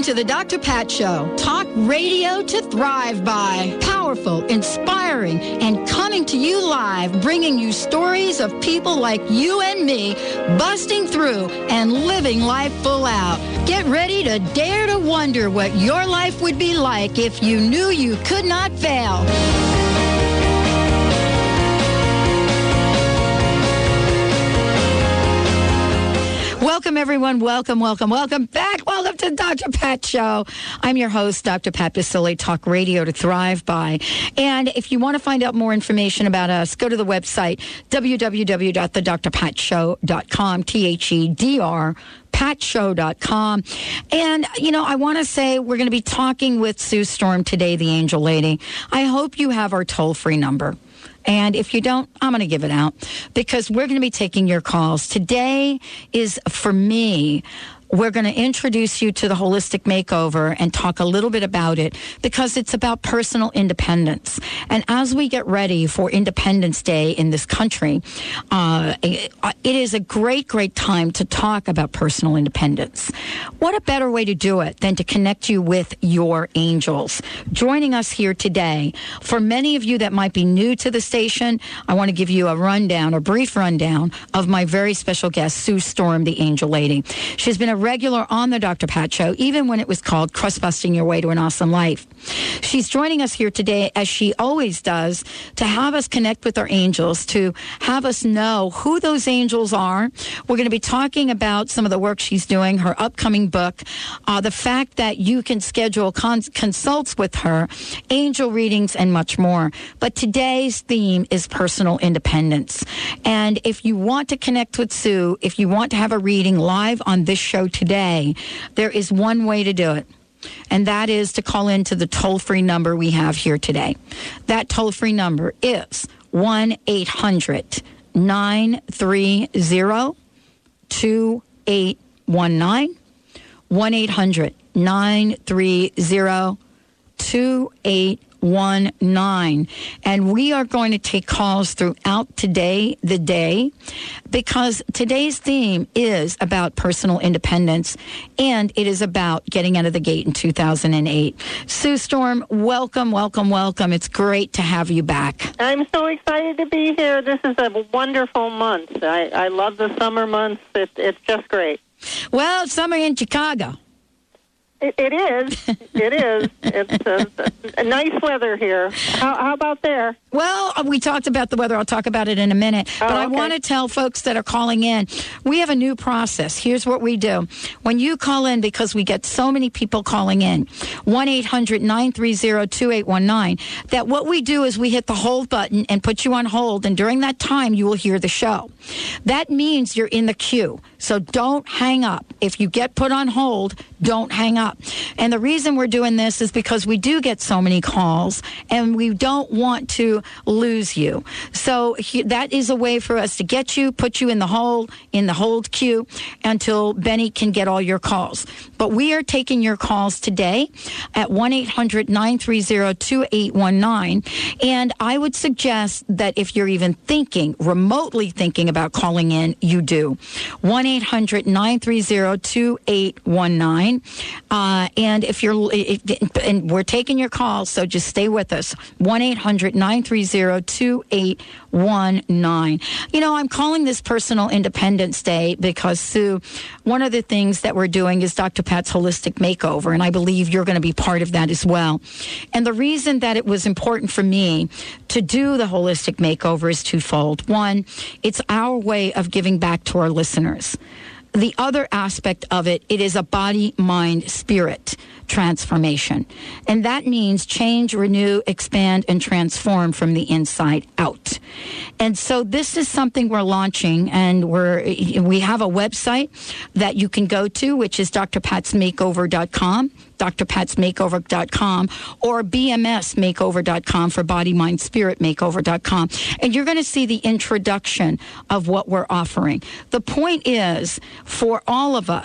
to the Dr. Pat Show. Talk radio to thrive by. Powerful, inspiring, and coming to you live, bringing you stories of people like you and me busting through and living life full out. Get ready to dare to wonder what your life would be like if you knew you could not fail. Welcome, everyone. Welcome back. Welcome to the Dr. Pat Show. I'm your host, Dr. Pat Baccili, Talk Radio to Thrive By. And if you want to find out more information about us, go to the website, www.thedrpatshow.com, THEDR, patshow.com. And, I want to say we're going to be talking with Sue Storm today, the Angel Lady. I hope you have our toll-free number. And if you don't, I'm going to give it out because we're going to be taking your calls. Today is, for me, we're going to introduce you to the Holistic Makeover and talk a little bit about it because it's about personal independence. And as we get ready for Independence Day in this country, it is a great, great time to talk about personal independence. What a better way to do it than to connect you with your angels. Joining us here today, for many of you that might be new to the station, I want to give you a brief rundown of my very special guest, Sue Storm, the Angel Lady. She's been a regular on the Dr. Pat Show, even when it was called Crust Busting Your Way to an Awesome Life. She's joining us here today, as she always does, to have us connect with our angels, to have us know who those angels are. We're going to be talking about some of the work she's doing, her upcoming book, the fact that you can schedule consults with her, angel readings, and much more. But today's theme is personal independence. And if you want to connect with Sue, if you want to have a reading live on this show today, there is one way to do it. And that is to call into the toll-free number we have here today. That toll-free number is 1-800-930-2819. 1-800-930-2819. And we are going to take calls throughout the day, because today's theme is about personal independence, and it is about getting out of the gate in 2008. Sue Storm, welcome. It's great to have you back. I'm so excited to be here. This is a wonderful month. I love the summer months. It's just great. Well, it's summer in Chicago. It is. It's a nice weather here. How about there? Well, we talked about the weather. I'll talk about it in a minute. But I want to tell folks that are calling in, we have a new process. Here's what we do. When you call in, because we get so many people calling in, 1-800-930-2819, that what we do is we hit the hold button and put you on hold, and during that time, you will hear the show. That means you're in the queue. So don't hang up. If you get put on hold, don't hang up. And the reason we're doing this is because we do get so many calls and we don't want to lose you. So that is a way for us to get you, put you in the hold queue until Benny can get all your calls. But we are taking your calls today at 1-800-930-2819. And I would suggest that if you're even remotely thinking about calling in, you do. 1-800-930-2819. And and we're taking your calls, so just stay with us. 1-800-930-2819. I'm calling this Personal Independence Day because, Sue, one of the things that we're doing is Dr. Pat's Holistic Makeover, and I believe you're going to be part of that as well. And the reason that it was important for me to do the Holistic Makeover is twofold. One, it's our way of giving back to our listeners. The other aspect of it is a body, mind, spirit transformation. And that means change, renew, expand, and transform from the inside out. And so this is something we're launching, and we have a website that you can go to, which is drpatsmakeover.com, drpatsmakeover.com, or bmsmakeover.com for body, mind, spirit makeover.com. And you're going to see the introduction of what we're offering. The point is for all of us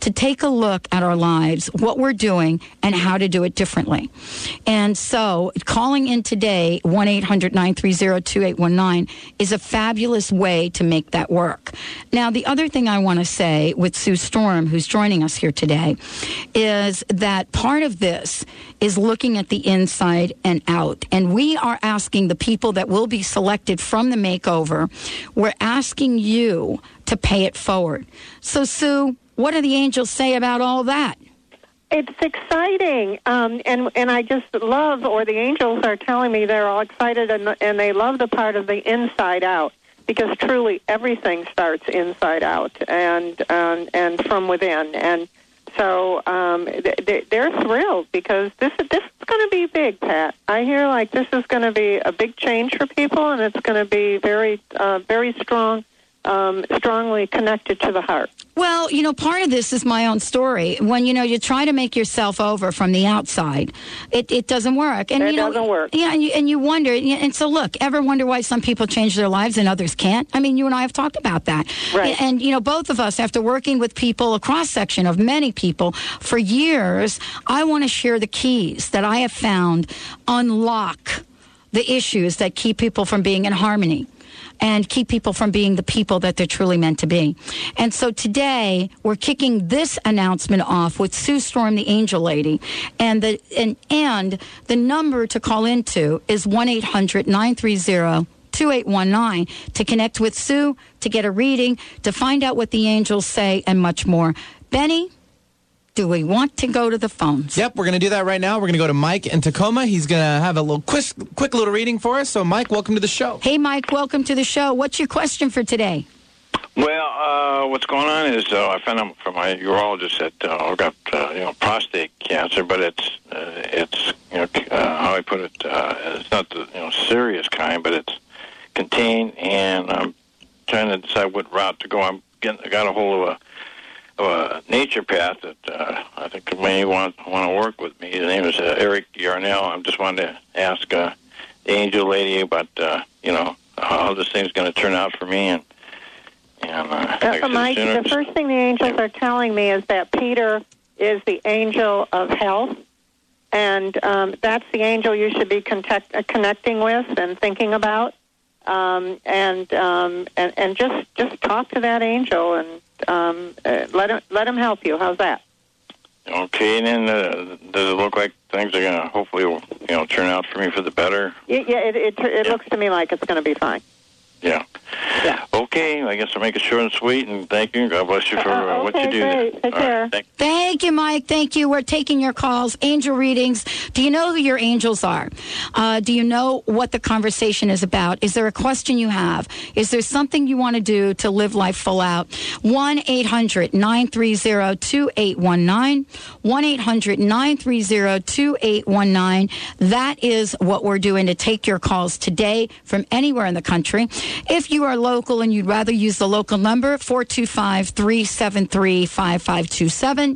to take a look at our lives, what we're doing, and how to do it differently. And so calling in today, 1-800-930-2819, is a fabulous way to make that work. Now, the other thing I want to say with Sue Storm, who's joining us here today, is that part of this is looking at the inside and out. And we are asking the people that will be selected from the makeover, we're asking you to pay it forward. So, Sue, what do the angels say about all that? It's exciting, and I just love, or the angels are telling me they're all excited, and they love the part of the inside out, because truly everything starts inside out and from within, and so they're thrilled because this is going to be big, Pat. I hear like this is going to be a big change for people, and it's going to be very strong. Strongly connected to the heart. Well, part of this is my own story. When, you try to make yourself over from the outside, it doesn't work. And, it doesn't work. Yeah, and you wonder. And so, look, ever wonder why some people change their lives and others can't? I mean, you and I have talked about that. Right. And, both of us, after working with people, a cross-section of many people for years, I want to share the keys that I have found unlock the issues that keep people from being in harmony and keep people from being the people that they're truly meant to be. And so today, we're kicking this announcement off with Sue Storm, the Angel Lady. And the number to call into is 1-800-930-2819 to connect with Sue, to get a reading, to find out what the angels say, and much more. Benny, do we want to go to the phones? Yep, we're going to do that right now. We're going to go to Mike in Tacoma. He's going to have a little quick little reading for us. So, Mike, welcome to the show. Hey, Mike, welcome to the show. What's your question for today? Well, what's going on is I found out from my urologist that I've got prostate cancer, but it's how I put it, it's not the serious kind, but it's contained, and I'm trying to decide what route to go. I got a hold of a naturopath that I think may want to work with me. His name is Eric Yarnell. I just wanted to ask the angel lady about how this thing's going to turn out for me. Mike, the first thing the angels are telling me is that Peter is the angel of health, and that's the angel you should be connecting with and thinking about, and just talk to that angel and let him help you. How's that? Okay, and then does it look like things are going to hopefully turn out for me for the better? It looks to me like it's going to be fine. Yeah. Okay, I guess I'll make it short and sweet, and thank you. God bless you for what you do. Great. Take care. Thank you, Mike. Thank you. We're taking your calls, angel readings. Do you know who your angels are? Do you know what the conversation is about? Is there a question you have? Is there something you want to do to live life full out? 1-800-930-2819. 1-800-930-2819. That is what we're doing to take your calls today from anywhere in the country. If you are local and you'd rather use the local number, 425-373-5527,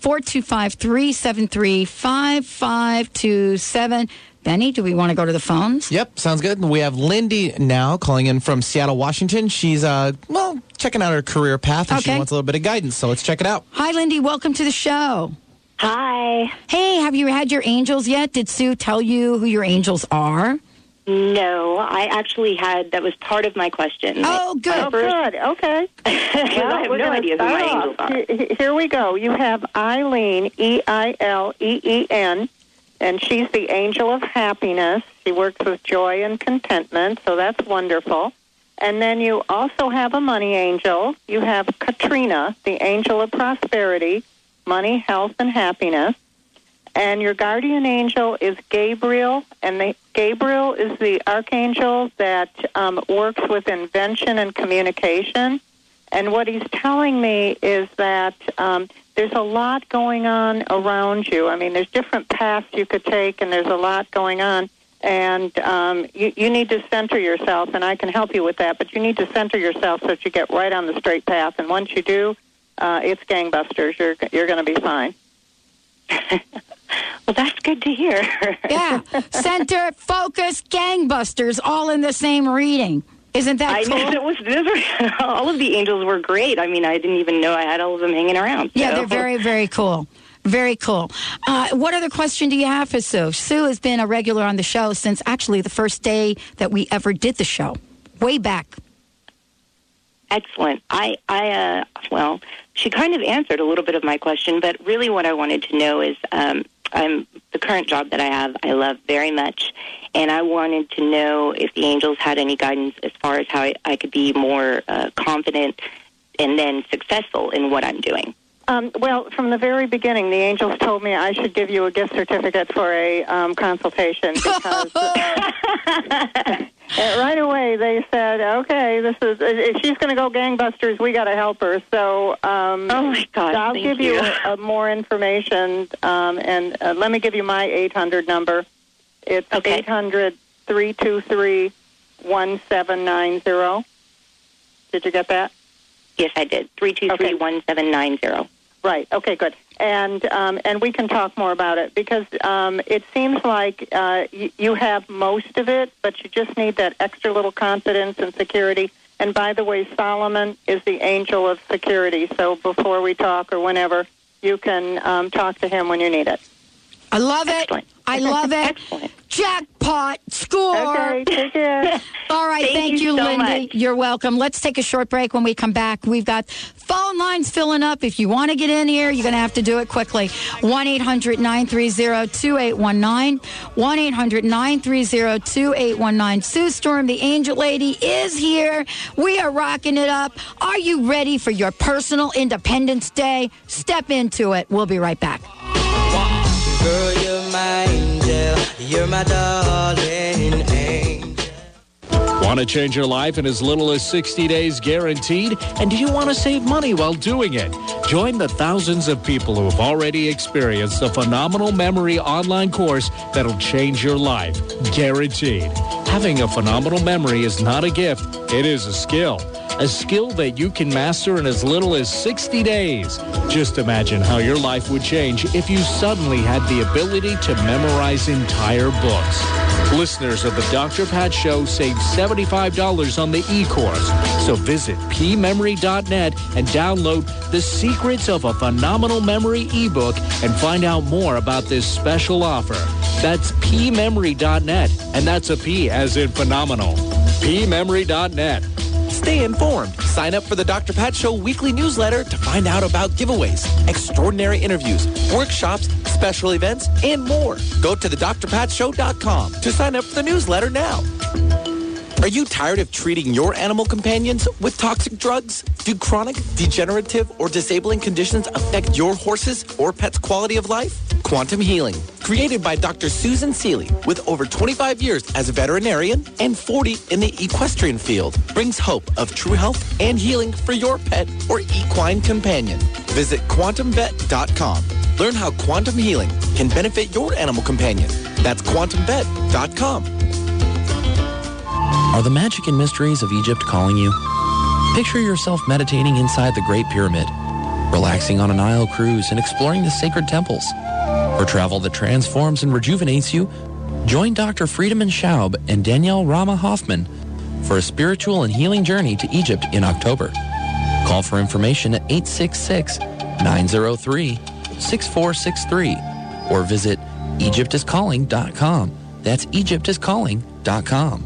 425-373-5527. Benny, do we want to go to the phones? Yep, sounds good. We have Lindy now calling in from Seattle, Washington. She's, checking out her career path, and she wants a little bit of guidance, so let's check it out. Hi, Lindy. Welcome to the show. Hi. Hey, have you had your angels yet? Did Sue tell you who your angels are? No, I actually that was part of my question. Oh, good. Good. Okay. I have no idea who my angels are. Here we go. You have Eileen, Eileen, and she's the angel of happiness. She works with joy and contentment, so that's wonderful. And then you also have a money angel. You have Katrina, the angel of prosperity, money, health, and happiness. And your guardian angel is Gabriel, and Gabriel is the archangel that works with invention and communication. And what he's telling me is that there's a lot going on around you. I mean, there's different paths you could take, and there's a lot going on. And you need to center yourself, and I can help you with that, but you need to center yourself so that you get right on the straight path. And once you do, it's gangbusters. You're going to be fine. Well, that's good to hear. Yeah. Center, focus, gangbusters, all in the same reading. Isn't that cool? All of the angels were great. I mean, I didn't even know I had all of them hanging around. Yeah, they're very, very cool. Very cool. What other question do you have for Sue? Sue has been a regular on the show since actually the first day that we ever did the show, way back. Excellent. Well, she kind of answered a little bit of my question, but really what I wanted to know is the current job that I have, I love very much, and I wanted to know if the angels had any guidance as far as how I could be more confident and then successful in what I'm doing. Well, from the very beginning, the angels told me I should give you a gift certificate for a consultation because right away they said, "Okay, this is if she's going to go gangbusters, we got to help her." So, oh my God, I'll give you more information, and let me give you my 800 number. It's 800-323-1790. Did you get that? Yes, I did. 323-1790. Right. Okay, good. And we can talk more about it because it seems like you have most of it, but you just need that extra little confidence and security. And by the way, Solomon is the angel of security. So before we talk or whenever, you can talk to him when you need it. I love it. Excellent. I love it. Excellent. Jackpot. Score. Okay, take care. All right. Thank you, so Lindy. much. You're welcome. Let's take a short break. When we come back, we've got phone lines filling up. If you want to get in here, you're going to have to do it quickly. 1-800-930-2819. 1-800-930-2819. Sue Storm, the Angel Lady, is here. We are rocking it up. Are you ready for your personal Independence Day? Step into it. We'll be right back. Girl, you're my angel. You're my darling angel. Want to change your life in as little as 60 days guaranteed? And do you want to save money while doing it? Join the thousands of people who have already experienced a phenomenal memory online course that'll change your life. Guaranteed. Having a phenomenal memory is not a gift. It is a skill. A skill that you can master in as little as 60 days. Just imagine how your life would change if you suddenly had the ability to memorize entire books. Listeners of the Dr. Pat Show save $75 on the e-course. So visit pmemory.net and download The Secrets of a Phenomenal Memory ebook and find out more about this special offer. That's pmemory.net, and that's a P as in phenomenal. pmemory.net. Stay informed. Sign up for the Dr. Pat Show weekly newsletter to find out about giveaways, extraordinary interviews, workshops, special events, and more. Go to thedrpatshow.com to sign up for the newsletter now. Are you tired of treating your animal companions with toxic drugs? Do chronic, degenerative, or disabling conditions affect your horse's or pet's quality of life? Quantum Healing, created by Dr. Susan Seeley, with over 25 years as a veterinarian and 40 in the equestrian field, brings hope of true health and healing for your pet or equine companion. Visit quantumvet.com. Learn how quantum healing can benefit your animal companion. That's quantumvet.com. Are the magic and mysteries of Egypt calling you? Picture yourself meditating inside the Great Pyramid, relaxing on a Nile cruise and exploring the sacred temples. For travel that transforms and rejuvenates you, join Dr. Friedemann Schaub and Danielle Rama Hoffman for a spiritual and healing journey to Egypt in October. Call for information at 866-903-6463 or visit EgyptIsCalling.com. That's EgyptIsCalling.com.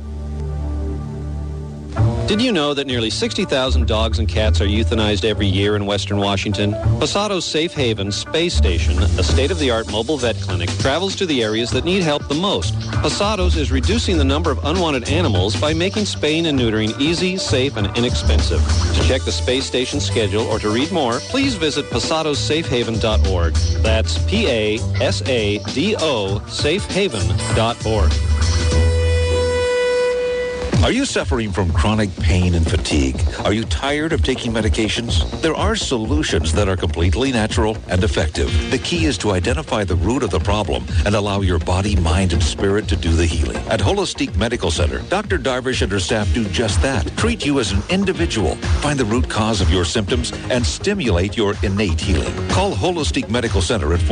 Did you know that nearly 60,000 dogs and cats are euthanized every year in Western Washington? Posado's Safe Haven Space Station, a state-of-the-art mobile vet clinic, travels to the areas that need help the most. Posado's is reducing the number of unwanted animals by making spaying and neutering easy, safe, and inexpensive. To check the space station schedule or to read more, please visit posadosafehaven.org. That's P-A-S-A-D-O safehaven.org. Are you suffering from chronic pain and fatigue? Are you tired of taking medications? There are solutions that are completely natural and effective. The key is to identify the root of the problem and allow your body, mind, and spirit to do the healing. At Holistic Medical Center, Dr. Darvish and her staff do just that. Treat you as an individual, find the root cause of your symptoms, and stimulate your innate healing. Call Holistic Medical Center at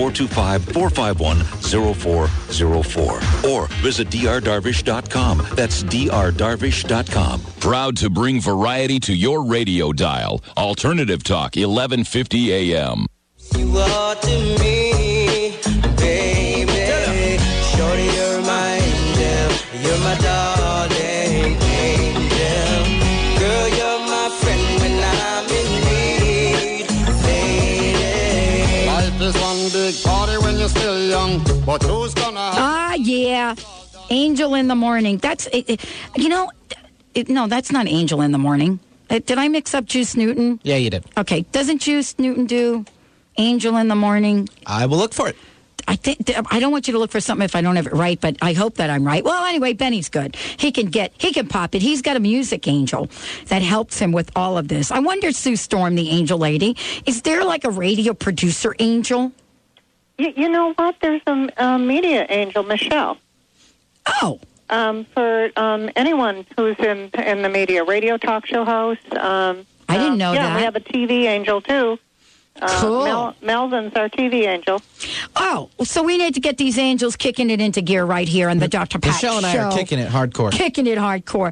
425-451-0404 or visit drdarvish.com. That's drdarvish.com. Darvish.com. Proud to bring variety to your radio dial. Alternative Talk, 1150 AM. You are to me, baby. Shorty, you're my angel. You're my darling angel. Girl, you're my friend when I'm in need, lady. Life is one big party when you're still young, but who's gonna... Ah, yeah. Angel in the Morning. That's, no, that's not Angel in the Morning. Did I mix up Juice Newton? Yeah, you did. Okay. Doesn't Juice Newton do Angel in the Morning? I will look for it. I don't want you to look for something if I don't have it right, but I hope that I'm right. Well, anyway, Benny's good. He can pop it. He's got a music angel that helps him with all of this. I wonder, Sue Storm, the angel lady, is there like a radio producer angel? You know what? There's a media angel, Michelle. Oh. For anyone who's in the media, radio talk show host. I didn't know that. Yeah, we have a TV angel, too. Cool. Melvin's our TV angel. Oh, so we need to get these angels kicking it into gear right here on the Dr. Pat Show. Michelle and I are kicking it hardcore. Kicking it hardcore.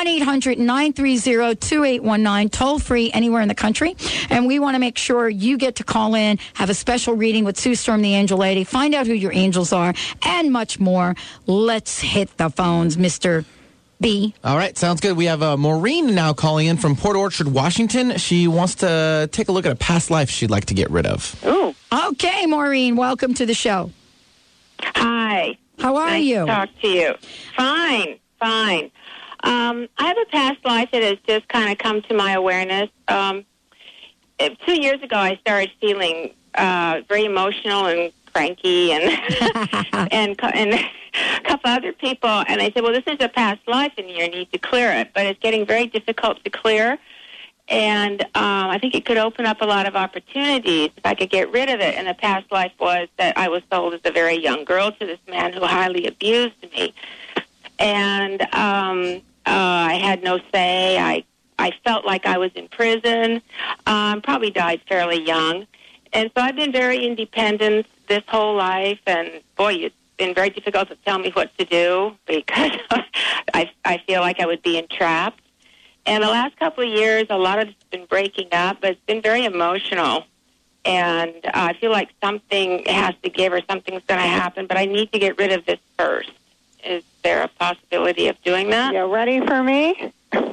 1-800-930-2819. Toll free anywhere in the country. And we want to make sure you get to call in, have a special reading with Sue Storm, the angel lady, find out who your angels are, and much more. Let's hit the phones, Mr. B. All right, sounds good. We have Maureen now calling in from Port Orchard, Washington. She wants to take a look at a past life she'd like to get rid of. Ooh. Okay, Maureen, welcome to the show. Hi. How are nice you? To talk to you. Fine. I have a past life that has just kind of come to my awareness. 2 years ago, I started feeling very emotional and cranky and and a couple other people, and I said, well, this is a past life and you need to clear it, but it's getting very difficult to clear, and I think it could open up a lot of opportunities if I could get rid of it. And the past life was that I was sold as a very young girl to this man who highly abused me, and I had no say. I felt like I was in prison, probably died fairly young, and so I've been very independent this whole life, and boy, it's been very difficult to tell me what to do because I feel like I would be entrapped. And the last couple of years, a lot of it's been breaking up, but it's been very emotional. And I feel like something has to give or something's going to happen, but I need to get rid of this first. Is there a possibility of doing that? You ready for me?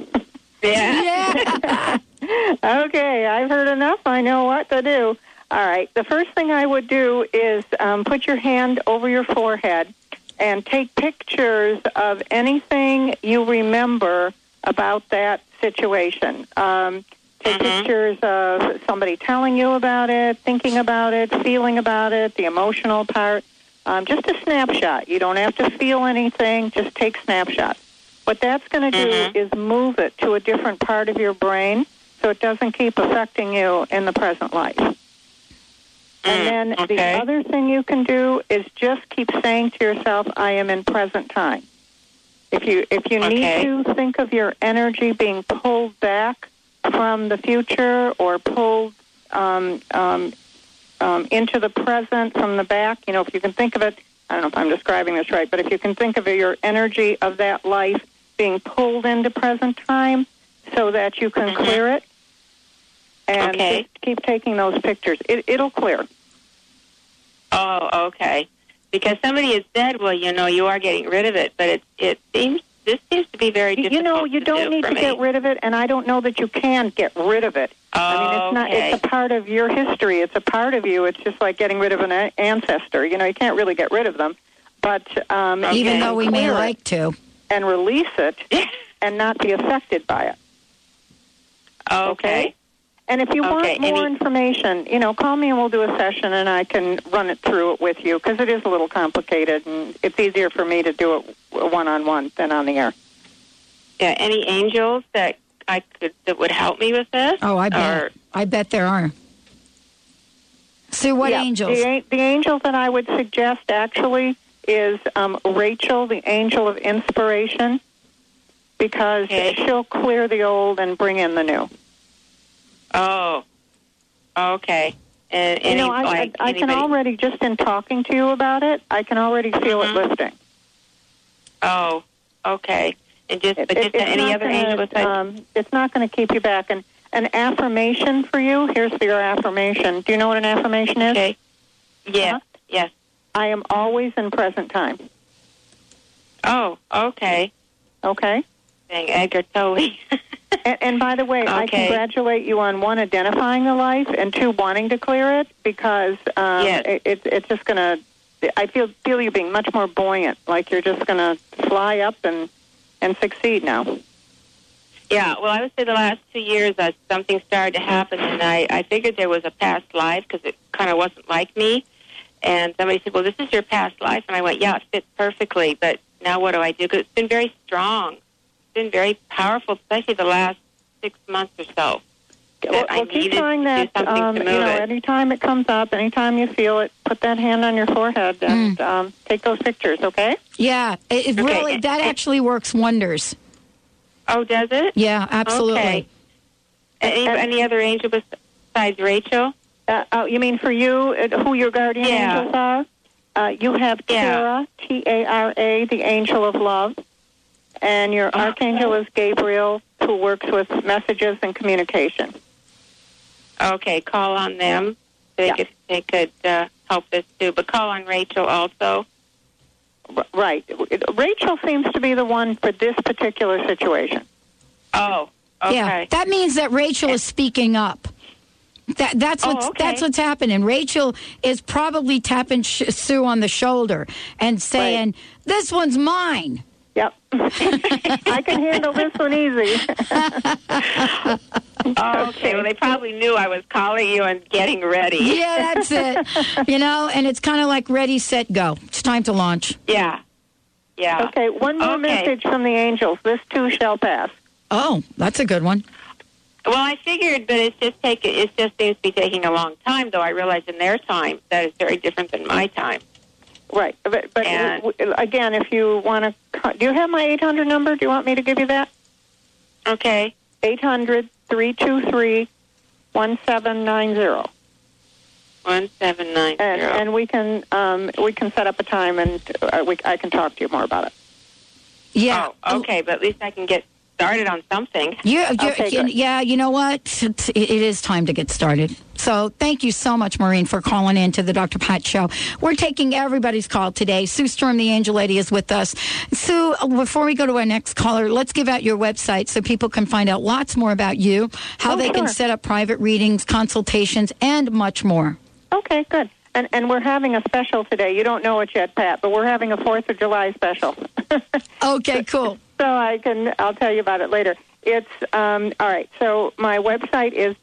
Yeah. Okay, I've heard enough. I know what to do. All right, the first thing I would do is put your hand over your forehead and take pictures of anything you remember about that situation. Take pictures of somebody telling you about it, thinking about it, feeling about it, the emotional part. Just a snapshot. You don't have to feel anything. Just take snapshots. What that's going to do is move it to a different part of your brain so it doesn't keep affecting you in the present life. And then the other thing you can do is just keep saying to yourself, I am in present time. If you need to think of your energy being pulled back from the future or pulled into the present from the back, if you can think of it, I don't know if I'm describing this right, but if you can think of your energy of that life being pulled into present time so that you can clear it, and just keep taking those pictures. It'll clear. Oh, okay. Because somebody has said, well, you are getting rid of it, but this seems to be very difficult. You don't need to get rid of it, and I don't know that you can get rid of it. I mean, it's a part of your history. It's a part of you. It's just like getting rid of an ancestor. You can't really get rid of them. But even though we may like to. And release it and not be affected by it. Okay? And if you want more information, call me and we'll do a session and I can run it through it with you because it is a little complicated and it's easier for me to do it one-on-one than on the air. Yeah, any angels that that would help me with this? Oh, I bet. I bet there are. Sue, what angels? The angel that I would suggest actually is Rachel, the angel of inspiration, because she'll clear the old and bring in the new. Oh, okay. And I can already, just in talking to you about it, I can already feel it lifting. Oh, okay. And just any other angel besides? It's not going to keep you back. And an affirmation for you. Here's your affirmation. Do you know what an affirmation is? Okay. Yes. Yes. I am always in present time. Oh, okay. Okay. Dang, Edgar Tolley. And by the way, I congratulate you on, 1, identifying the life, and 2, wanting to clear it, because it's just going to, I feel you being much more buoyant, like you're just going to fly up and succeed now. Yeah, well, I would say the last 2 years something started to happen, and I figured there was a past life because it kind of wasn't like me. And somebody said, well, this is your past life. And I went, yeah, it fits perfectly, but now what do I do? Because it's been very strong. It's been very powerful, especially the last 6 months or so. Well, keep trying that. Anytime it comes up, anytime you feel it, put that hand on your forehead and take those pictures, okay? Yeah, it really, that actually works wonders. Oh, does it? Yeah, absolutely. Okay. Any other angel besides Rachel? You mean for you, who your guardian angels are? You have Tara, T-A-R-A, the angel of love. And your archangel is Gabriel, who works with messages and communication. Okay, call on them. They could help us too. But call on Rachel also. Right. Rachel seems to be the one for this particular situation. Oh, okay. Yeah, that means that Rachel is speaking up. That's what's happening. Rachel is probably tapping Sue on the shoulder and saying, "This one's mine." Yep. I can handle this one easy. Okay, well, they probably knew I was calling you and getting ready. Yeah, that's it. And it's kind of like ready, set, go. It's time to launch. Yeah. Yeah. Okay, one more message from the angels. This too shall pass. Oh, that's a good one. Well, I figured, but it just seems to be taking a long time, though I realize in their time that is very different than my time. Right. But again, if you want to, do you have my 800 number? Do you want me to give you that? Okay. 800-323-1790. 1790. And we can set up a time, and I can talk to you more about it. Yeah. Oh, okay, but at least I can get started on something. Yeah, you know what? It is time to get started. So thank you so much, Maureen, for calling in to the Dr. Pat Show. We're taking everybody's call today. Sue Storm, the Angel Lady, is with us. Sue, before we go to our next caller, let's give out your website so people can find out lots more about you, how they can set up private readings, consultations, and much more. Okay, good. And we're having a special today. You don't know it yet, Pat, but we're having a 4th of July special. Okay, cool. So I'll tell you about it later. It's, all right, so my website is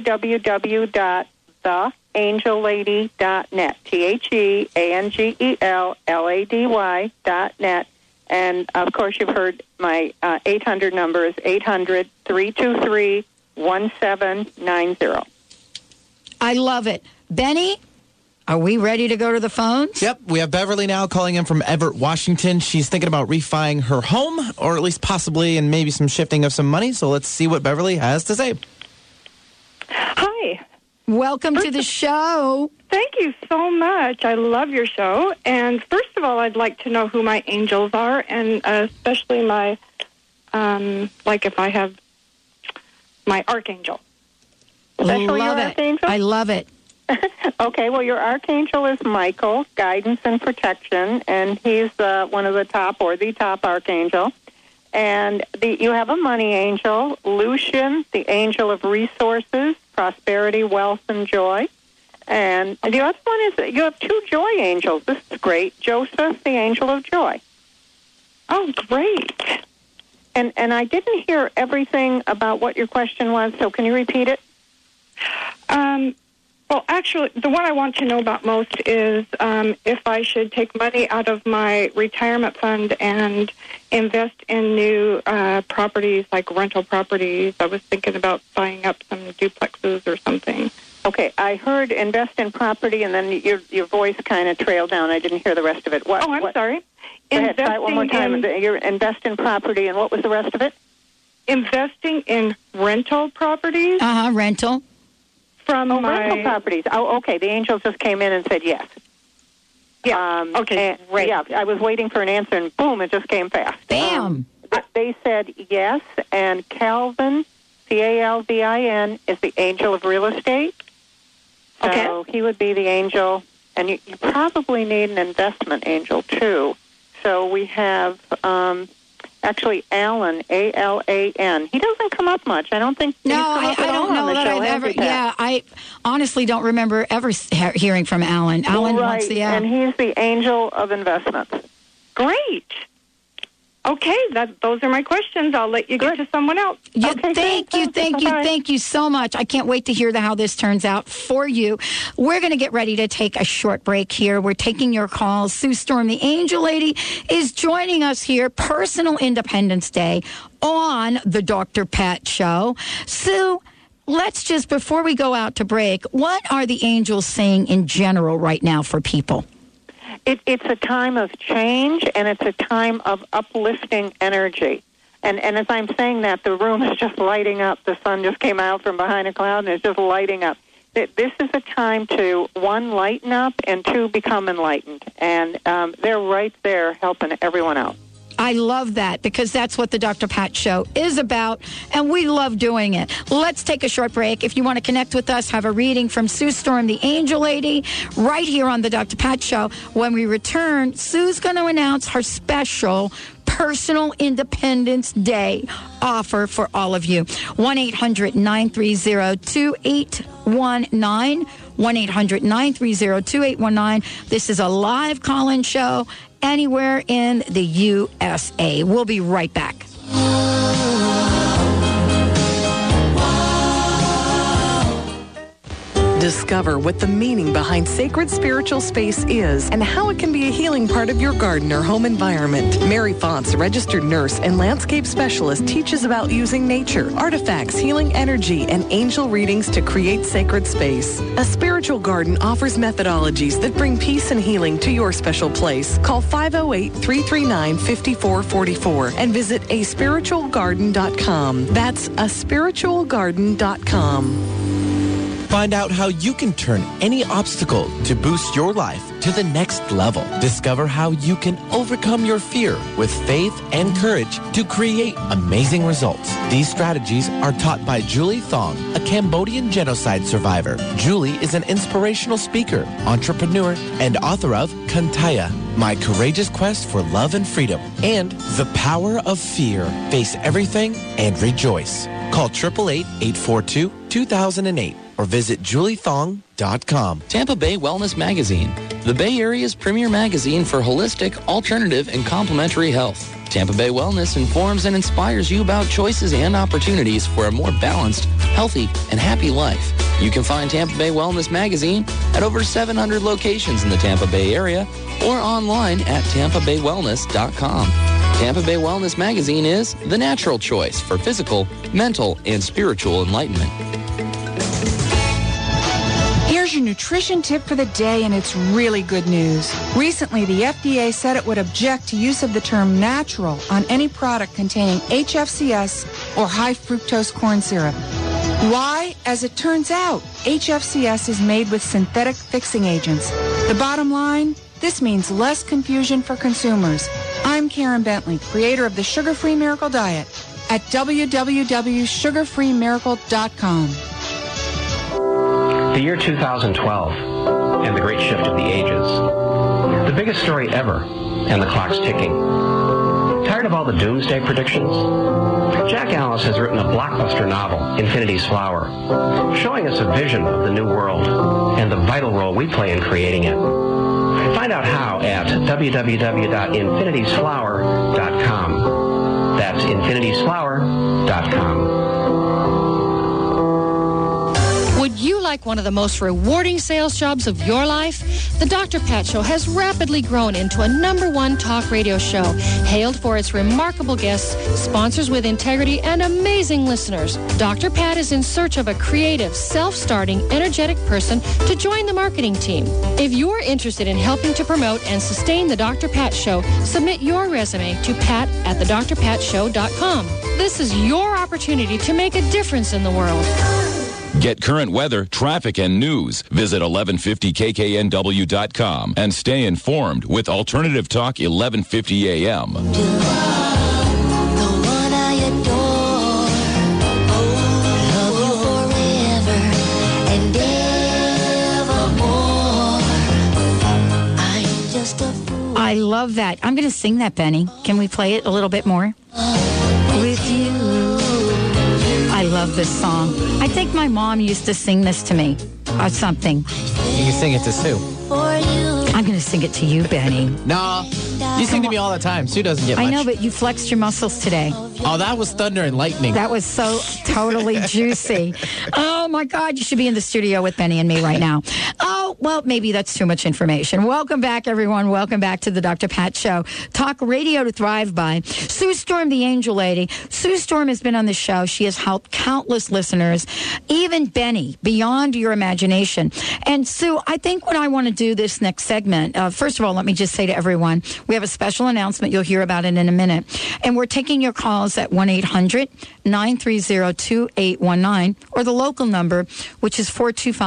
www.theangellady.net, TheAngellady.net. And, of course, you've heard my 800 number is 800-323-1790. I love it. Benny? Are we ready to go to the phones? Yep. We have Beverly now calling in from Everett, Washington. She's thinking about refining her home, or at least possibly, and maybe some shifting of some money. So let's see what Beverly has to say. Hi. Welcome to the show. Thank you so much. I love your show. And first of all, I'd like to know who my angels are, and especially my, if I have my archangel. Especially your archangel? I love it. Okay, well, your archangel is Michael, guidance and protection, and he's one of the top archangel. And you have a money angel, Lucian, the angel of resources, prosperity, wealth, and joy. And the other one is you have 2 joy angels. This is great. Joseph, the angel of joy. Oh, great. And I didn't hear everything about what your question was, so can you repeat it? Well, actually, the one I want to know about most is if I should take money out of my retirement fund and invest in new properties, like rental properties. I was thinking about buying up some duplexes or something. Okay, I heard invest in property, and then your voice kind of trailed down. I didn't hear the rest of it. I'm sorry. Go ahead, try it one more time. You invest in property, and what was the rest of it? Investing in rental properties. Rental. From rental properties. Oh, okay. The angels just came in and said yes. Yeah. Okay, great. Yeah, I was waiting for an answer, and boom, it just came fast. Bam. They said yes, and Calvin, Calvin, is the angel of real estate. So he would be the angel, and you probably need an investment angel, too. So we have actually Alan, Alan. He doesn't come up much. I don't think he's come up at all don't know on the that show, I've has ever. he, Pat? Yeah, I honestly don't remember ever hearing from Alan. Alan right, wants the and he's the angel of investments. Great. Okay, those are my questions. I'll let you get to someone else. Yeah, thank you so much. I can't wait to hear how this turns out for you. We're going to get ready to take a short break here. We're taking your calls. Sue Storm, the Angel Lady, is joining us here, Personal Independence Day, on the Dr. Pat Show. Sue, let's just, before we go out to break, what are the angels saying in general right now for people? It's a time of change, and it's a time of uplifting energy. And as I'm saying that, the room is just lighting up. The sun just came out from behind a cloud, and it's just lighting up. This is a time to, one, lighten up, and two, become enlightened. And they're right there helping everyone out. I love that, because that's what the Dr. Pat Show is about, and we love doing it. Let's take a short break. If you want to connect with us, have a reading from Sue Storm, the Angel Lady, right here on the Dr. Pat Show. When we return, Sue's going to announce her special Personal Independence Day offer for all of you. 1-800-930-2819. 1-800-930-2819. This is a live call-in show anywhere in the USA. We'll be right back. Discover what the meaning behind sacred spiritual space is and how it can be a healing part of your garden or home environment. Mary Fonts, registered nurse and landscape specialist, teaches about using nature, artifacts, healing energy, and angel readings to create sacred space. A spiritual garden offers methodologies that bring peace and healing to your special place. Call 508-339-5444 and visit aspiritualgarden.com. That's aspiritualgarden.com. Find out how you can turn any obstacle to boost your life to the next level. Discover how you can overcome your fear with faith and courage to create amazing results. These strategies are taught by Julie Thong, a Cambodian genocide survivor. Julie is an inspirational speaker, entrepreneur, and author of Kantaya, My Courageous Quest for Love and Freedom, and The Power of Fear. Face everything and rejoice. Call 888-842-2008 or visit juliethong.com. Tampa Bay Wellness Magazine, the Bay Area's premier magazine for holistic, alternative, and complementary health. Tampa Bay Wellness informs and inspires you about choices and opportunities for a more balanced, healthy, and happy life. You can find Tampa Bay Wellness Magazine at over 700 locations in the Tampa Bay area or online at tampabaywellness.com. Tampa Bay Wellness Magazine is the natural choice for physical, mental, and spiritual enlightenment. Here's your nutrition tip for the day, and it's really good news. Recently, the FDA said it would object to use of the term natural on any product containing HFCS or high fructose corn syrup. Why? As it turns out, HFCS is made with synthetic fixing agents. The bottom line? This means less confusion for consumers. I'm Karen Bentley, creator of the Sugar-Free Miracle Diet at www.sugarfreemiracle.com. The year 2012 and the great shift of the ages. The biggest story ever, and the clock's ticking. Tired of all the doomsday predictions? Jack Alice has written a blockbuster novel, Infinity's Flower, showing us a vision of the new world and the vital role we play in creating it. Find out how at www.infinitiesflower.com. That's infinitiesflower.com. Would you like one of the most rewarding sales jobs of your life? The Dr. Pat Show has rapidly grown into a #1 talk radio show, hailed for its remarkable guests, sponsors with integrity, and amazing listeners. Dr. Pat is in search of a creative, self-starting, energetic person to join the marketing team. If you're interested in helping to promote and sustain the Dr. Pat Show, submit your resume to pat@thedrpatshow.com. This is your opportunity to make a difference in the world. Get current weather, traffic, and news. Visit 1150kknw.com and stay informed with Alternative Talk 1150 AM. I love that. I'm going to sing that, Benny. Can we play it a little bit more? With you. I love this song. I think my mom used to sing this to me or something. You can sing it to Sue. I'm going to sing it to you, Benny. No, you sing to me all the time. Sue doesn't get much. I know, but you flexed your muscles today. Oh, that was thunder and lightning. That was so totally juicy. Oh, my God. You should be in the studio with Benny and me right now. Oh, well, maybe that's too much information. Welcome back, everyone. Welcome back to the Dr. Pat Show. Talk radio to thrive by. Sue Storm, the Angel Lady. Sue Storm has been on the show. She has helped countless listeners, even Benny, beyond your imagination. And, Sue, I think what I want to do this next segment, first of all, let me just say to everyone, we have a special announcement. You'll hear about it in a minute. And we're taking your calls at 1-800-930-2819 or the local number, which is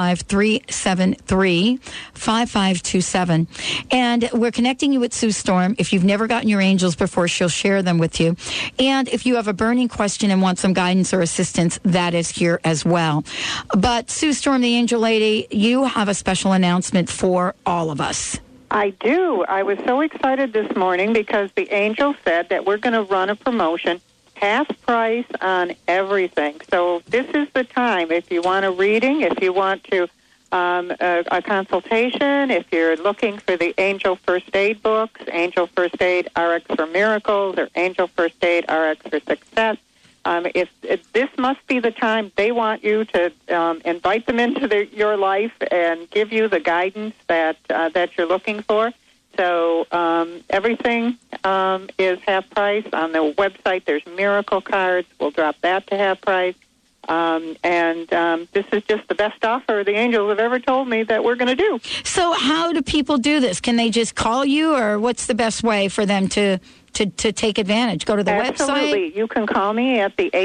425-373-5527. And we're connecting you with Sue Storm. If you've never gotten your angels before, she'll share them with you. And if you have a burning question and want some guidance or assistance, that is here as well. But Sue Storm, the Angel Lady, you have a special announcement for all of us. I do. I was so excited this morning because the angel said that we're going to run a promotion, half price on everything. So this is the time. If you want a reading, if you want to a consultation, if you're looking for the Angel First Aid books, Angel First Aid RX for Miracles, or Angel First Aid RX for Success, if this must be the time. They want you to invite them into your life and give you the guidance that you're looking for. So everything is half price. On the website, there's miracle cards. We'll drop that to half price. This is just the best offer the angels have ever told me that we're going to do. So how do people do this? Can they just call you, or what's the best way for them to take advantage? Go to the website? Absolutely. You can call me at the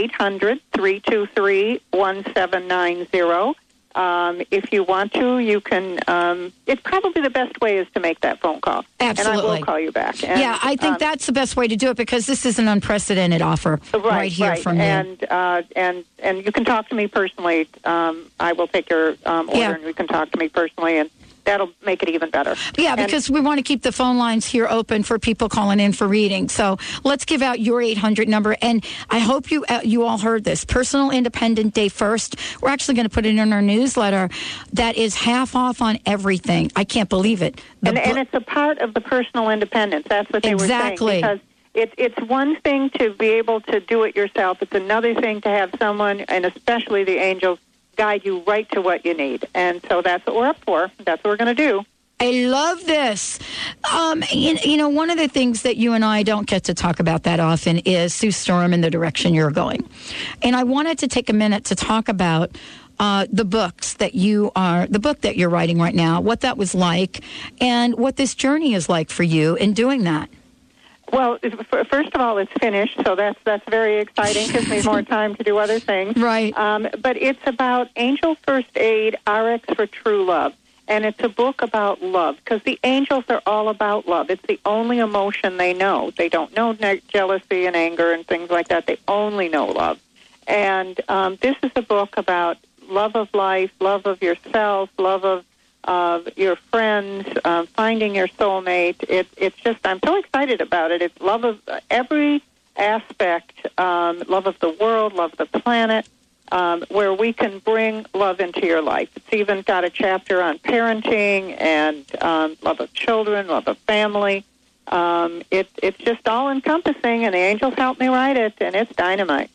800-323-1790. If you want to, you can. It's probably the best way is to make that phone call. Absolutely. And I will call you back. And, yeah, I think that's the best way to do it because this is an unprecedented offer right here from you. And you can talk to me personally. I will take your order and you can talk to me personally, and that'll make it even better. Yeah, because we want to keep the phone lines here open for people calling in for reading. So let's give out your 800 number. And I hope you all heard this. Personal Independent Day first. We're actually going to put it in our newsletter. That is half off on everything. I can't believe it. And it's a part of the personal independence. That's what they were saying. Because it's one thing to be able to do it yourself. It's another thing to have someone, and especially the angels, guide you right to what you need. And so that's what we're up for. That's what we're going to do. I love this. You know, one of the things that you and I don't get to talk about that often is Sue Storm and the direction you're going. And I wanted to take a minute to talk about the book that you're writing right now, what that was like, and what this journey is like for you in doing that. Well, first of all, it's finished, so that's very exciting. Gives me more time to do other things. Right. But it's about Angel First Aid, RX for True Love. And it's a book about love, because the angels are all about love. It's the only emotion they know. They don't know jealousy and anger and things like that. They only know love. And this is a book about love of life, love of yourself, love of your friends, finding your soulmate. It's just, I'm so excited about it. It's love of every aspect, love of the world, love of the planet, where we can bring love into your life. It's even got a chapter on parenting and love of children, love of family. It's just all-encompassing, and the angels helped me write it, and it's dynamite.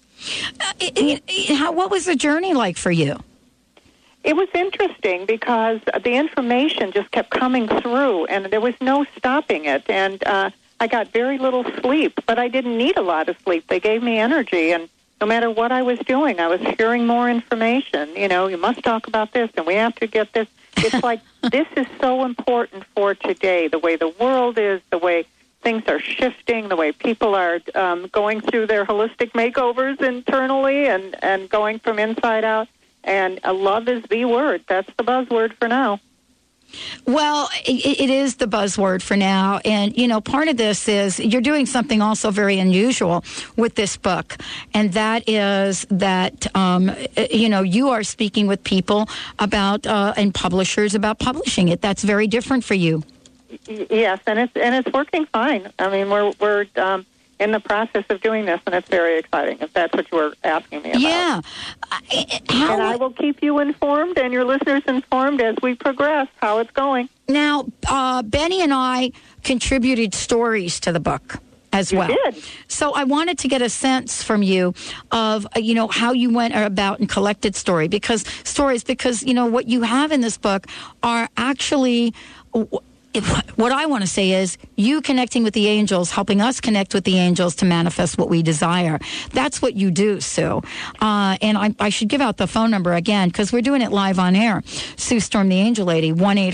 What was the journey like for you? It was interesting because the information just kept coming through, and there was no stopping it. And I got very little sleep, but I didn't need a lot of sleep. They gave me energy, and no matter what I was doing, I was hearing more information. You know, you must talk about this, and we have to get this. It's like this is so important for today, the way the world is, the way things are shifting, the way people are going through their holistic makeovers internally and going from inside out. And love is the word. That's the buzzword for now. Well, it is the buzzword for now. And, you know, part of this is you're doing something also very unusual with this book. And that is that, you are speaking with people about, and publishers about publishing it. That's very different for you. Yes, and it's working fine. I mean, we're in the process of doing this, and it's very exciting, if that's what you were asking me about. Yeah. And I will keep you informed and your listeners informed as we progress, how it's going. Now, Benny and I contributed stories to the book as well. You did. So I wanted to get a sense from you of, how you went about and collected stories, because, what you have in this book are actually... What I want to say is you connecting with the angels, helping us connect with the angels to manifest what we desire. That's what you do, Sue. And I should give out the phone number again, because we're doing it live on air. Sue Storm, the Angel Lady,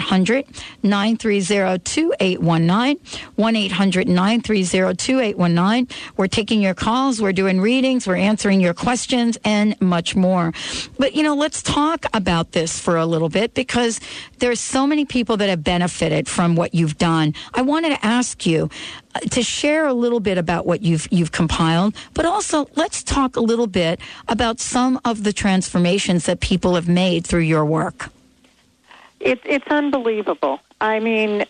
1-800-930-2819, 1-800-930-2819. We're taking your calls. We're doing readings. We're answering your questions and much more. But, let's talk about this for a little bit, because there's so many people that have benefited from what you've done. I wanted to ask you to share a little bit about what you've compiled, but also let's talk a little bit about some of the transformations that people have made through your work. It's unbelievable. I mean,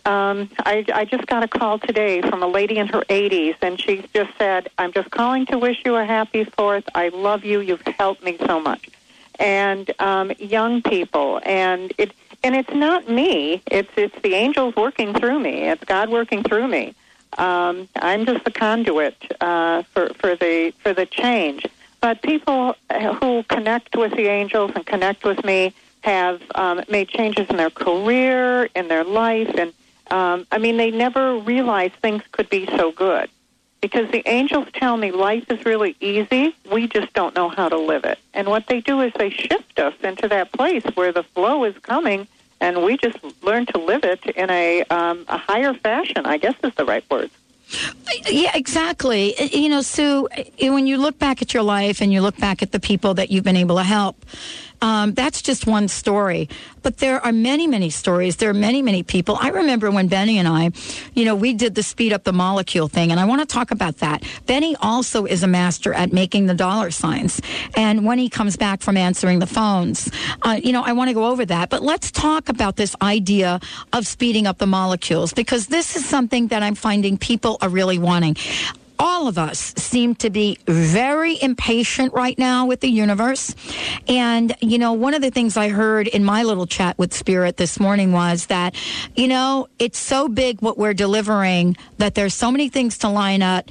I just got a call today from a lady in her 80s, and she just said, "I'm just calling to wish you a happy 4th. I love you. You've helped me so much." And young people, and it's not me. It's the angels working through me. It's God working through me. I'm just the conduit for the change. But people who connect with the angels and connect with me have made changes in their career, in their life, and they never realized things could be so good. Because the angels tell me life is really easy, we just don't know how to live it. And what they do is they shift us into that place where the flow is coming, and we just learn to live it in a higher fashion, I guess is the right word. Yeah, exactly. Sue, when you look back at your life and you look back at the people that you've been able to help, that's just one story. But there are many, many stories. There are many, many people. I remember when Benny and I, we did the Speed Up the Molecule thing, and I want to talk about that. Benny also is a master at making the dollar signs. And when he comes back from answering the phones, I want to go over that. But let's talk about this idea of speeding up the molecules, because this is something that I'm finding people are really wanting. All of us seem to be very impatient right now with the universe. And, one of the things I heard in my little chat with Spirit this morning was that, it's so big what we're delivering that there's so many things to line up,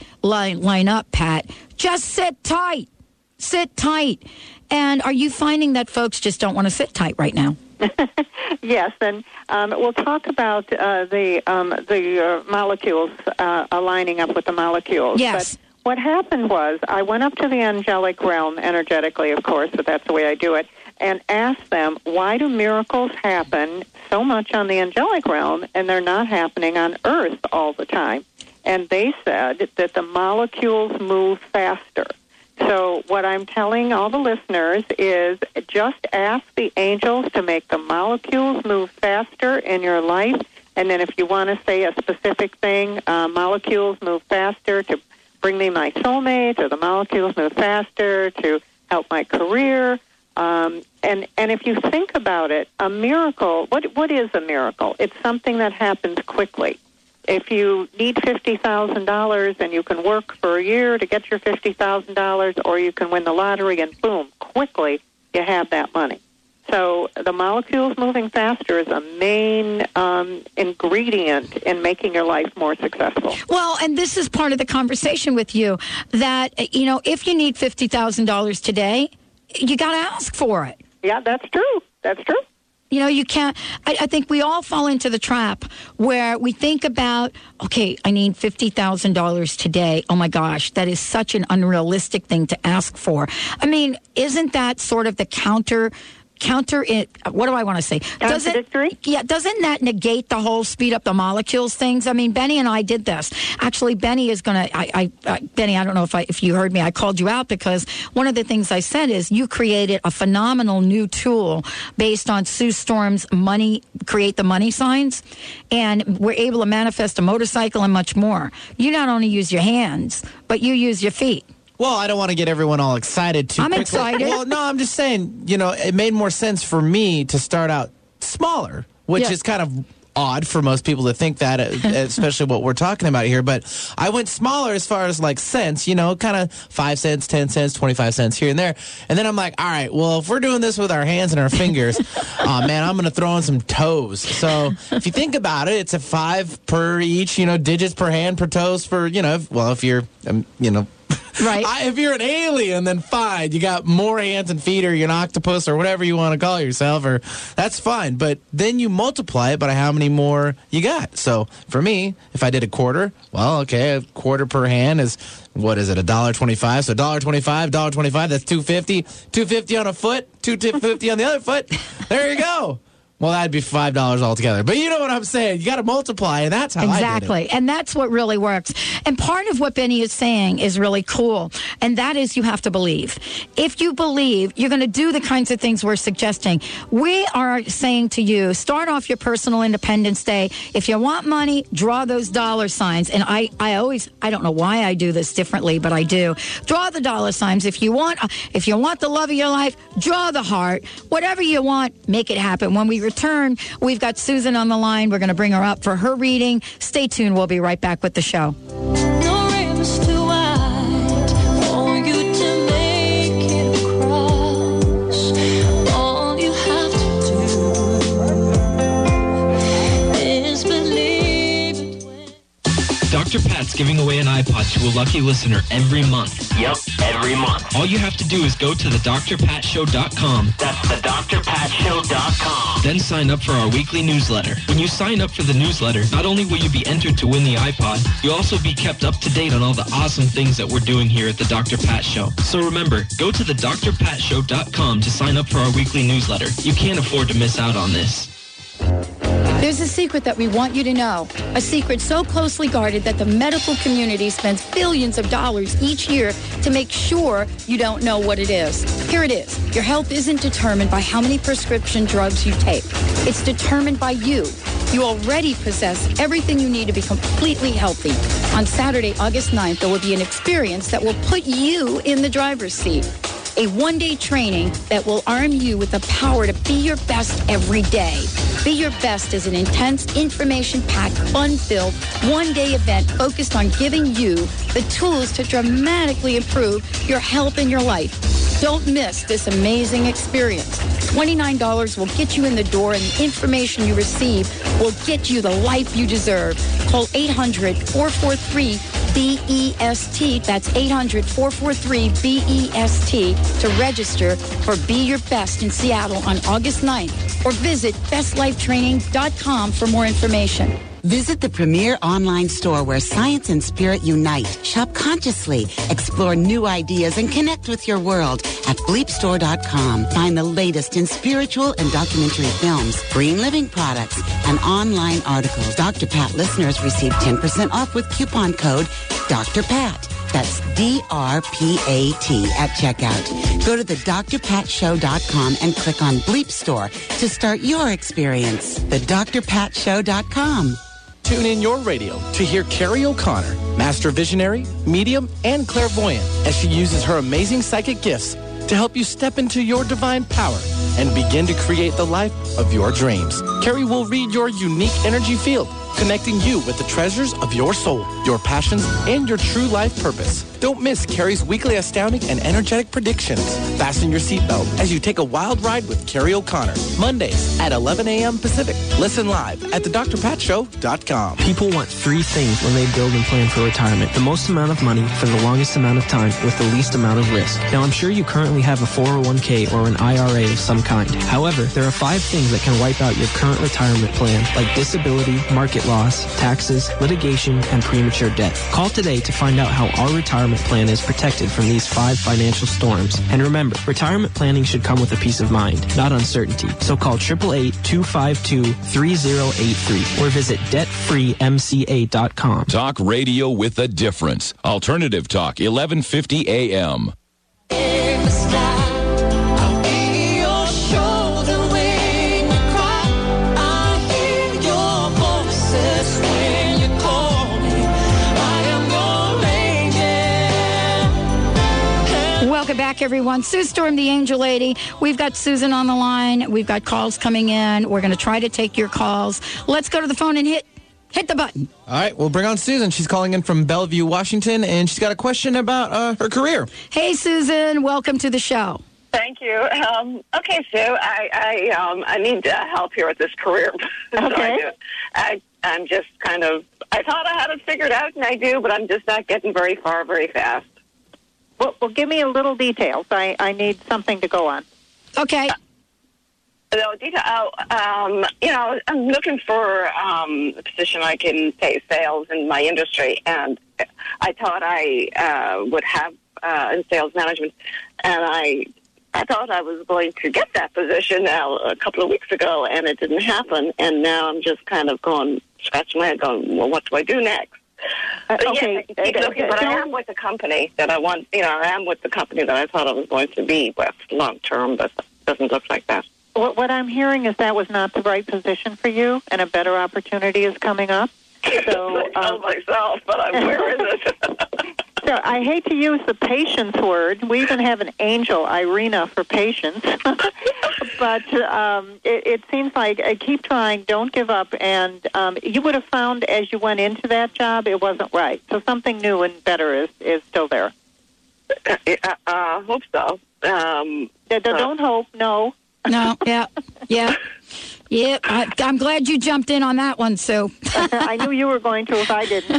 Pat. Just sit tight. Sit tight. And are you finding that folks just don't want to sit tight right now? Yes, and we'll talk about the molecules aligning up with the molecules. Yes. But what happened was I went up to the angelic realm energetically, of course, but that's the way I do it, and asked them, why do miracles happen so much on the angelic realm and they're not happening on Earth all the time? And they said that the molecules move faster. So what I'm telling all the listeners is just ask the angels to make the molecules move faster in your life. And then if you want to say a specific thing, molecules move faster to bring me my soulmate, or the molecules move faster to help my career. And if you think about it, a miracle, what is a miracle? It's something that happens quickly. If you need $50,000 and you can work for a year to get your $50,000, or you can win the lottery and boom, quickly you have that money. So the molecules moving faster is a main ingredient in making your life more successful. Well, and this is part of the conversation with you that, if you need $50,000 today, you got to ask for it. Yeah, that's true. That's true. You can't, I think we all fall into the trap where we think about, okay, I need $50,000 today. Oh my gosh, that is such an unrealistic thing to ask for. I mean, isn't that sort of the counter it, what do I want to say? Contradictory? Doesn't that negate the whole speed up the molecules things? I mean, Benny and I did this. Actually, Benny is going to, Benny, I don't know if you heard me, I called you out because one of the things I said is you created a phenomenal new tool based on Sue Storm's create the money signs, and we're able to manifest a motorcycle and much more. You not only use your hands, but you use your feet. Well, I don't want to get everyone all excited too quickly. I'm excited. Well, no, I'm just saying, it made more sense for me to start out smaller, which is kind of odd for most people to think that, especially what we're talking about here. But I went smaller as far as like cents, kind of 5 cents, 10 cents, 25 cents here and there. And then I'm like, all right, well, if we're doing this with our hands and our fingers, man, I'm going to throw in some toes. So if you think about it, it's a 5 per each, digits per hand, per toes, for, if you're, right. If you're an alien, then fine. You got more hands and feet, or you're an octopus, or whatever you want to call yourself, or that's fine. But then you multiply it by how many more you got. So for me, if I did a quarter, well, okay, a quarter per hand is, what is it, $1.25? So $1.25, $1.25, that's $2.50. $2.50 on a foot, $2.50 on the other foot. There you go. Well, that'd be $5 altogether. But you know what I'm saying. You got to multiply, and that's how I did it. Exactly. And that's what really works. And part of what Benny is saying is really cool, and that is you have to believe. If you believe, you're going to do the kinds of things we're suggesting. We are saying to you, start off your personal Independence Day. If you want money, draw those dollar signs. And I don't know why I do this differently, but I do. Draw the dollar signs. If you want the love of your life, draw the heart. Whatever you want, make it happen. When we return, we've got Susan on the line. We're going to bring her up for her reading. Stay tuned. We'll be right back with the show. No river's too wide for you to make it across. All you have to do is believe it. Dr. Pat's giving away an iPod to a lucky listener every month. Yep, every month. All you have to do is go to thedrpatshow.com. That's thedrpatshow.com. Then sign up for our weekly newsletter. When you sign up for the newsletter, not only will you be entered to win the iPod, you'll also be kept up to date on all the awesome things that we're doing here at the Dr. Pat Show. So remember, go to thedrpatshow.com to sign up for our weekly newsletter. You can't afford to miss out on this. There's a secret that we want you to know. A secret so closely guarded that the medical community spends billions of dollars each year to make sure you don't know what it is. Here it is. Your health isn't determined by how many prescription drugs you take. It's determined by you. You already possess everything you need to be completely healthy. On Saturday, August 9th, there will be an experience that will put you in the driver's seat. A one-day training that will arm you with the power to be your best every day. Be Your Best is an intense, information-packed, fun-filled, one-day event focused on giving you the tools to dramatically improve your health and your life. Don't miss this amazing experience. $29 will get you in the door, and the information you receive will get you the life you deserve. Call 800-443-BEST. That's 800-443-BEST to register for Be Your Best in Seattle on August 9th, or visit bestlifetraining.com for more information. Visit the premier online store where science and spirit unite. Shop consciously, explore new ideas, and connect with your world at bleepstore.com. Find the latest in spiritual and documentary films, green living products, and online articles. Dr. Pat listeners receive 10% off with coupon code Dr. Pat. That's DRPAT at checkout. Go to thedrpatshow.com and click on Bleep Store to start your experience. Thedrpatshow.com. Tune in your radio to hear Carrie O'Connor, master visionary, medium, and clairvoyant, as she uses her amazing psychic gifts to help you step into your divine power and begin to create the life of your dreams. Carrie will read your unique energy field, connecting you with the treasures of your soul, your passions, and your true life purpose. Don't miss Carrie's weekly astounding and energetic predictions. Fasten your seatbelt as you take a wild ride with Carrie O'Connor. Mondays at 11 a.m. Pacific. Listen live at thedrpatshow.com. People want three things when they build and plan for retirement. The most amount of money for the longest amount of time with the least amount of risk. Now, I'm sure you currently have a 401k or an IRA of some kind. However, there are 5 things that can wipe out your current retirement plan, like disability, market loss, taxes, litigation, and premature death. Call today to find out how our retirement plan is protected from these 5 financial storms. And remember, retirement planning should come with a peace of mind, not uncertainty. So call 888-252-3083 or visit debtfreemca.com. Talk radio with a difference. Alternative Talk, 1150 AM. Welcome back, everyone. Sue Storm, the Angel Lady. We've got Susan on the line. We've got calls coming in. We're going to try to take your calls. Let's go to the phone and hit the button. All right, we'll bring on Susan. She's calling in from Bellevue, Washington, and she's got a question about her career. Hey, Susan. Welcome to the show. Thank you. Okay, Sue, I need help here with this career. Okay. I'm just kind of, I thought I had it figured out, and I do, but I'm just not getting very far very fast. Well, give me a little details. I need something to go on. Okay. I'm looking for a position I can say sales in my industry, and I thought I would have in sales management, and I thought I was going to get that position now a couple of weeks ago, and it didn't happen, and now I'm just kind of scratching my head going, well, what do I do next? Okay. Keep looking, but I am with the company that I want, I am with the company that I thought I was going to be with long term, but it doesn't look like that. What I'm hearing is that was not the right position for you, and a better opportunity is coming up. So I tell myself, but where is it? So I hate to use the patience word. We even have an angel, Irina, for patience. But it seems like keep trying, don't give up, and you would have found as you went into that job it wasn't right. So something new and better is still there. I hope so. Don't hope, no. No, yeah. I'm glad you jumped in on that one, Sue. I knew you were going to if I didn't.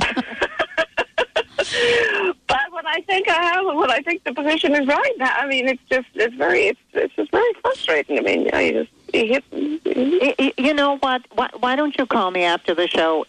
But when I think the position is right now, I mean, it's just very frustrating. I mean, you know what? Why don't you call me after the show,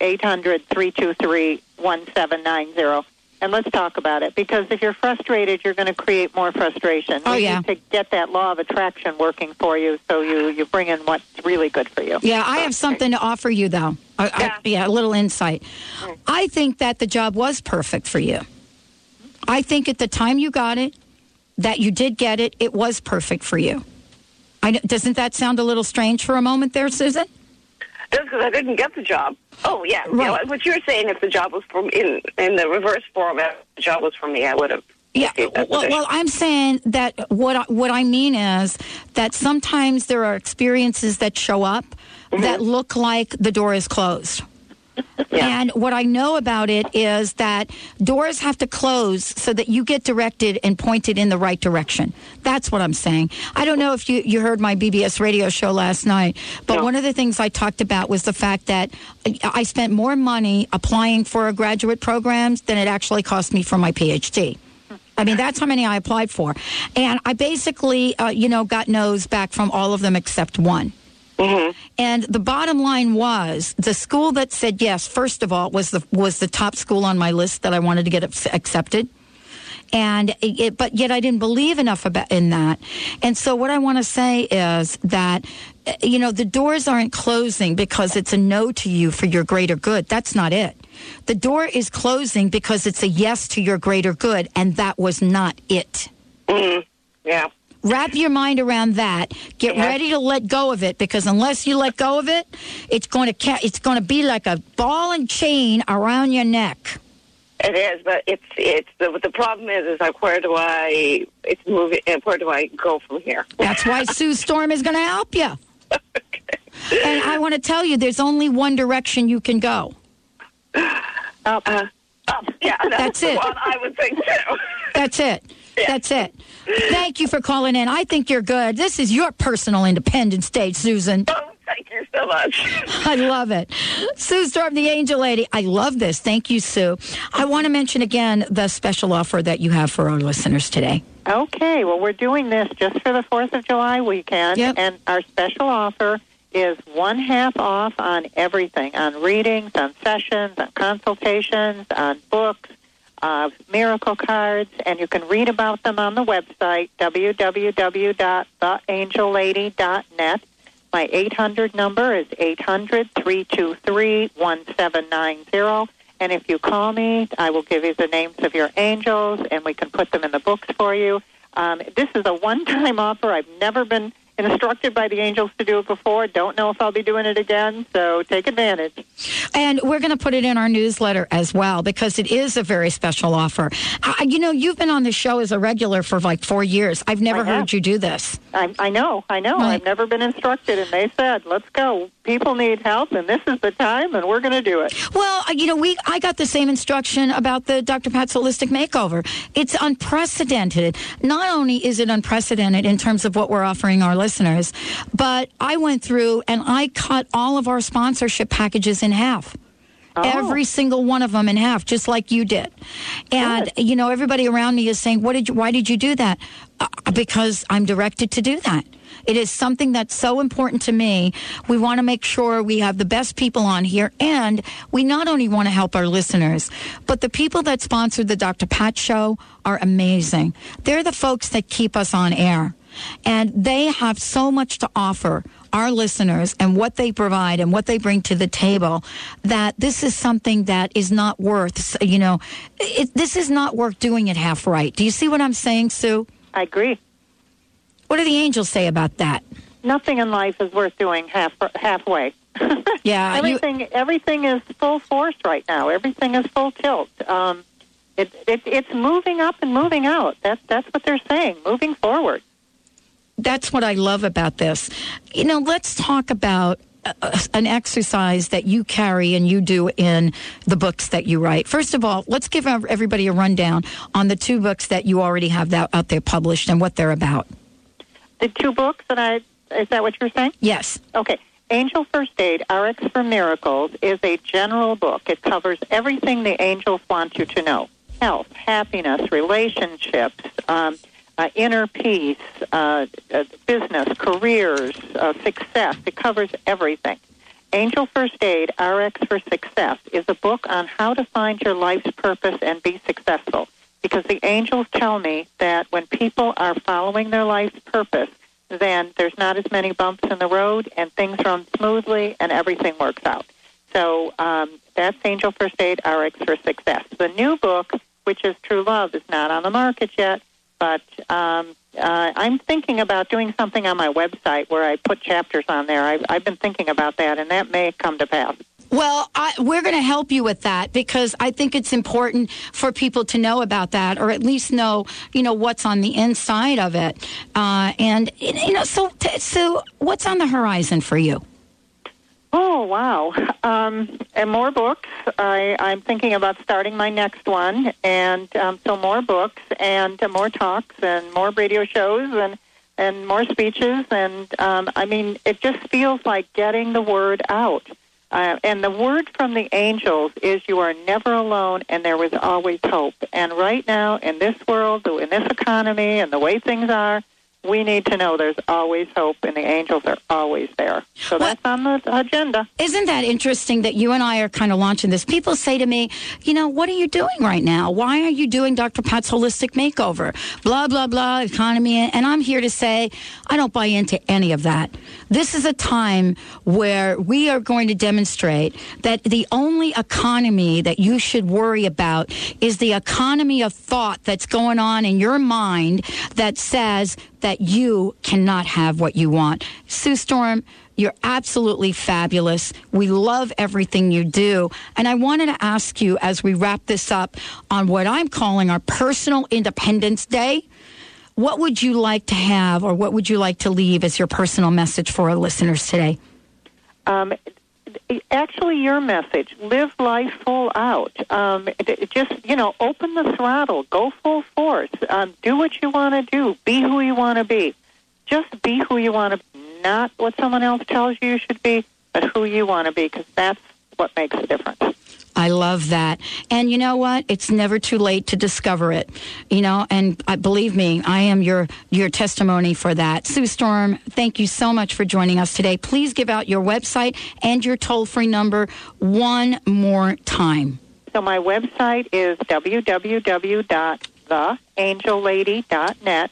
800-323-1790, and let's talk about it. Because if you're frustrated, you're going to create more frustration. Oh, you yeah. need to get that law of attraction working for you, so you bring in what's really good for you. Yeah, I have something to offer you, though. A little insight. I think that the job was perfect for you. I think at the time you got it, that you did get it, it was perfect for you. Doesn't that sound a little strange for a moment there, Susan? Just because I didn't get the job. Oh, yeah. Right. You know, what you're saying, if the job was for me, in the reverse form, if the job was for me, I would have. Yeah, well, I'm saying that what I mean is that sometimes there are experiences that show up that look like the door is closed. Yeah. And what I know about it is that doors have to close so that you get directed and pointed in the right direction. That's what I'm saying. I don't know if you heard my BBS radio show last night, but one of the things I talked about was the fact that I spent more money applying for graduate programs than it actually cost me for my PhD. I mean, that's how many I applied for. And I basically, got no's back from all of them except one. Mm-hmm. And the bottom line was the school that said yes, first of all, was the top school on my list that I wanted to get accepted. And but yet I didn't believe enough in that. And so what I want to say is that, the doors aren't closing because it's a no to you for your greater good. That's not it. The door is closing because it's a yes to your greater good, and that was not it. Mm-hmm. Yeah. Wrap your mind around that. Get ready to let go of it, because unless you let go of it, it's going to be like a ball and chain around your neck. It is, but the problem is like where do I go from here? That's why Sue Storm is going to help you. Okay. And I want to tell you, there's only one direction you can go. Up. Yeah, that's it. What I would think too. That's it. Yeah. That's it. Thank you for calling in. I think you're good. This is your personal Independence Day, Susan. Oh, thank you so much. I love it. Sue Storm, the Angel Lady. I love this. Thank you, Sue. I want to mention again the special offer that you have for our listeners today. Okay. Well, we're doing this just for the 4th of July weekend, and our special offer is 1/2 off on everything, on readings, on sessions, on consultations, on books, miracle cards, and you can read about them on the website, www.theangellady.net. My 800 number is 800-323-1790. And if you call me, I will give you the names of your angels, and we can put them in the books for you. This is a one-time offer. I've never been instructed by the angels to do it before. Don't know if I'll be doing it again, so take advantage. And we're going to put it in our newsletter as well because it is a very special offer. You've been on the show as a regular for like 4 years. I've never heard you do this. I know. Right. I've never been instructed, and they said, let's go. People need help, and this is the time, and we're going to do it. Well, I got the same instruction about the Dr. Pat's Holistic Makeover. It's unprecedented. Not only is it unprecedented in terms of what we're offering our listeners, but I went through and I cut all of our sponsorship packages in half. Oh. Every single one of them in half, just like you did. And, everybody around me is saying, why did you do that? Because I'm directed to do that. It is something that's so important to me. We want to make sure we have the best people on here, and we not only want to help our listeners, but the people that sponsored the Dr. Pat Show are amazing. They're the folks that keep us on air, and they have so much to offer our listeners and what they provide and what they bring to the table, that this is something that is not worth, this is not worth doing it half right. Do you see what I'm saying, Sue? I agree. What do the angels say about that? Nothing in life is worth doing halfway. Yeah, everything is full force right now. Everything is full tilt. It's moving up and moving out. That's what they're saying. Moving forward. That's what I love about this. Let's talk about an exercise that you carry and you do in the books that you write. First of all, let's give everybody a rundown on the 2 books that you already have out there published and what they're about. The 2 books is that what you're saying? Yes. Okay. Angel First Aid, RX for Miracles, is a general book. It covers everything the angels want you to know. Health, happiness, relationships, inner peace, business, careers, success. It covers everything. Angel First Aid, RX for Success, is a book on how to find your life's purpose and be successful. Because the angels tell me that when people are following their life's purpose, then there's not as many bumps in the road and things run smoothly and everything works out. So that's Angel First Aid, RX for Success. The new book, which is True Love, is not on the market yet, but I'm thinking about doing something on my website where I put chapters on there. I've been thinking about that, and that may come to pass. Well, we're going to help you with that because I think it's important for people to know about that, or at least know, what's on the inside of it. So what's on the horizon for you? Oh, wow. And more books. I'm thinking about starting my next one, and so more books and more talks and more radio shows and more speeches. And, it just feels like getting the word out. And the word from the angels is you are never alone and there is always hope. And right now, in this world, in this economy, and the way things are, we need to know there's always hope, and the angels are always there. So that's on the agenda. Isn't that interesting that you and I are kind of launching this? People say to me, what are you doing right now? Why are you doing Dr. Pat's Holistic Makeover? Blah, blah, blah, economy. And I'm here to say I don't buy into any of that. This is a time where we are going to demonstrate that the only economy that you should worry about is the economy of thought that's going on in your mind that says that you cannot have what you want. Sue Storm, you're absolutely fabulous. We love everything you do. And I wanted to ask you, as we wrap this up, on what I'm calling our personal Independence Day, what would you like to have, or what would you like to leave as your personal message for our listeners today? Actually, your message, live life full out. Just, open the throttle, go full force, do what you want to do, be who you want to be. Just be who you want to be, not what someone else tells you should be, but who you want to be, because that's what makes a difference. I love that. And you know what? It's never too late to discover it. And believe me, I am your testimony for that. Sue Storm, thank you so much for joining us today. Please give out your website and your toll-free number one more time. So my website is www.theangellady.net,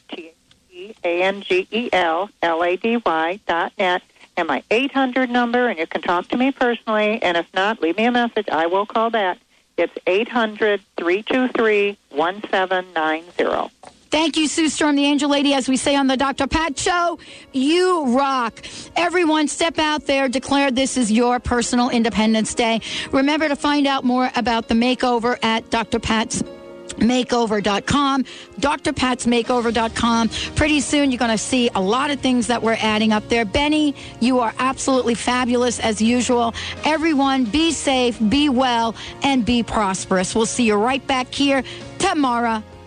THEANGELLADY.net. And my 800 number, and you can talk to me personally, and if not, leave me a message. I will call back. It's 800-323-1790. Thank you, Sue Storm, the Angel Lady. As we say on the Dr. Pat Show, you rock. Everyone, step out there. Declare this is your personal Independence Day. Remember to find out more about the makeover at drpatsmakeover.com, drpatsmakeover.com. Pretty soon, you're going to see a lot of things that we're adding up there. Benny, you are absolutely fabulous as usual. Everyone, be safe, be well, and be prosperous. We'll see you right back here tomorrow.